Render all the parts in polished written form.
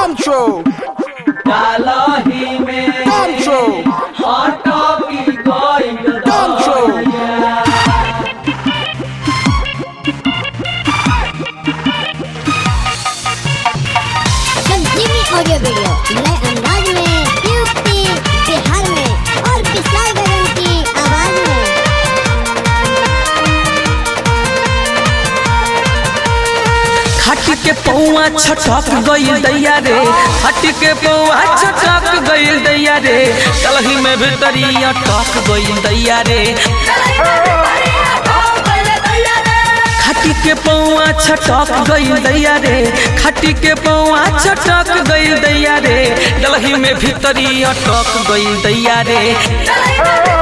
Control. डालही में Control. हटकी गइल Control. संजीवनी ऑडियो वीडियो नए अंदाज में यूपी बिहार में और विशाल गगन की आवाज में। हाटी के पौआ छटक गइल दैया रे, हाटी के पौआ छटक गइल दैया रे, कलही में भीतरी अटक गइल दैया रे। खाटी के पौआ छटक गइल दैया रे, खाटी के पौआ छटक गइल दैया रे, कलही में भीतरी अटक गइल दैया रे।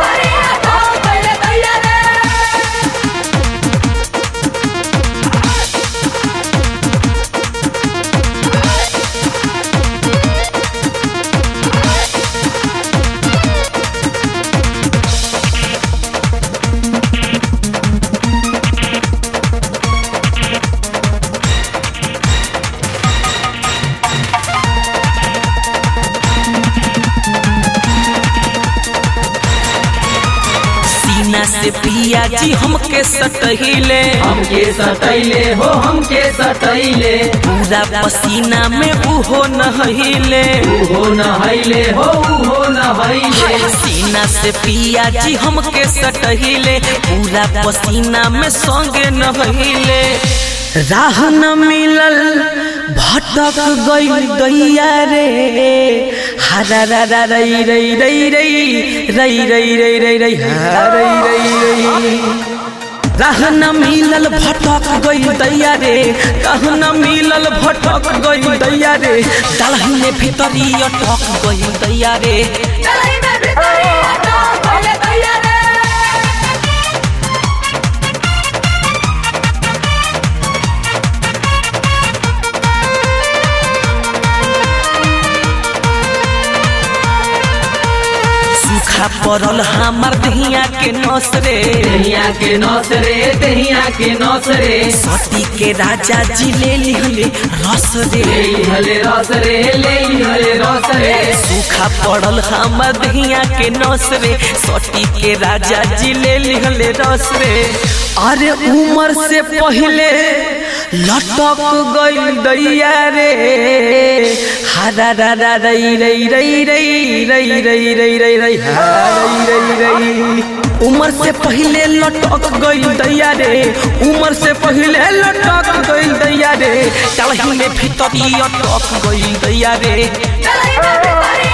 सीना से पिया जी हमके सटहिले, हमके सतैले हो हमके सतैले, पूरा पसीना में उहो नहिले। उहो नहैले हो उहो नहैले, सीना से पिया जी हमके सटहिले, पूरा पसीना में संगे नहिले। राह न मिलल भटक गइल दैया रे, हरा रा रा रई रई रई रई रई रई रई रई रई रई रई रई। राह न मिलल भटक गइल दैया रे, राह न मिलल भटक गइल दैया रे, दलही में भीतरी अटक गइल दैया रे। सूखा पड़ल हमार दहिया के नस रे, दहिया के नौस रे दहिया के नौस रे, सती के राजा जी ले लिहले रस रे। ले लिहले रस रे ले लिहले रस रे, सूखा पड़ल हमार दहिया के नस रे, सती के राजा जी ले लिहले रस रे। अरे उम्र से पहले लटक गइल दैया रे, हरा रा रा रई रई रई रई रई रई रई रई रई रई रई रई। उम्र से पहले लटक गइल दैया रे, उम्र से पहले लटक गइल दैया रे, कलही में भीतरी अटक गइल दैया रे।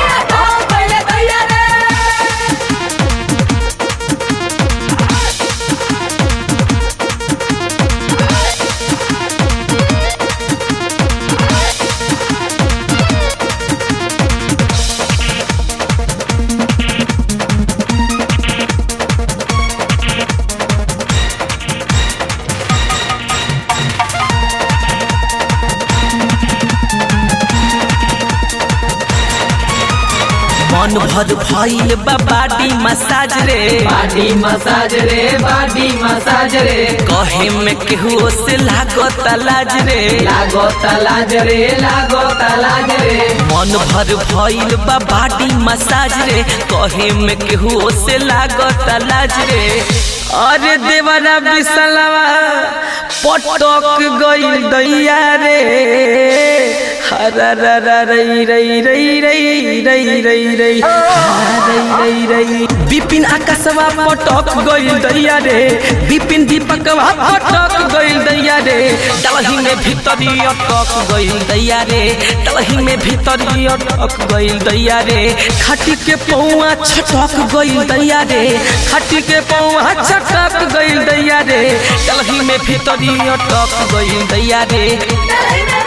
मन भर भइल बा बाडी मसाज रे, बाडी मसाज रे बाडी मसाज रे, कहे में केहू से लागत लाज रे, लागो तलाज रे लागो तलाज रे, मन भर भइल बा बाडी मसाज रे, कहे में केहू से लागत लाज रे। अरे देवरा बिसलवा पटक गइल दैया रे, हरा रा रा रई रई रई रई रई रई रई रई रई। विपिन आकाशवा पटक गइल दैया रे, विपिन दीपकवा पटक गइल दैया रे, दलही में भीतरी अटक गइल दैया रे, दलही में भीतरी अटक गइल दैया रे। खाटी के पौआ छटक गइल दैया रे, खाटी के पौआ छटक गइल दैया रे, दलही में भीतरी अटक गइल दैया रे।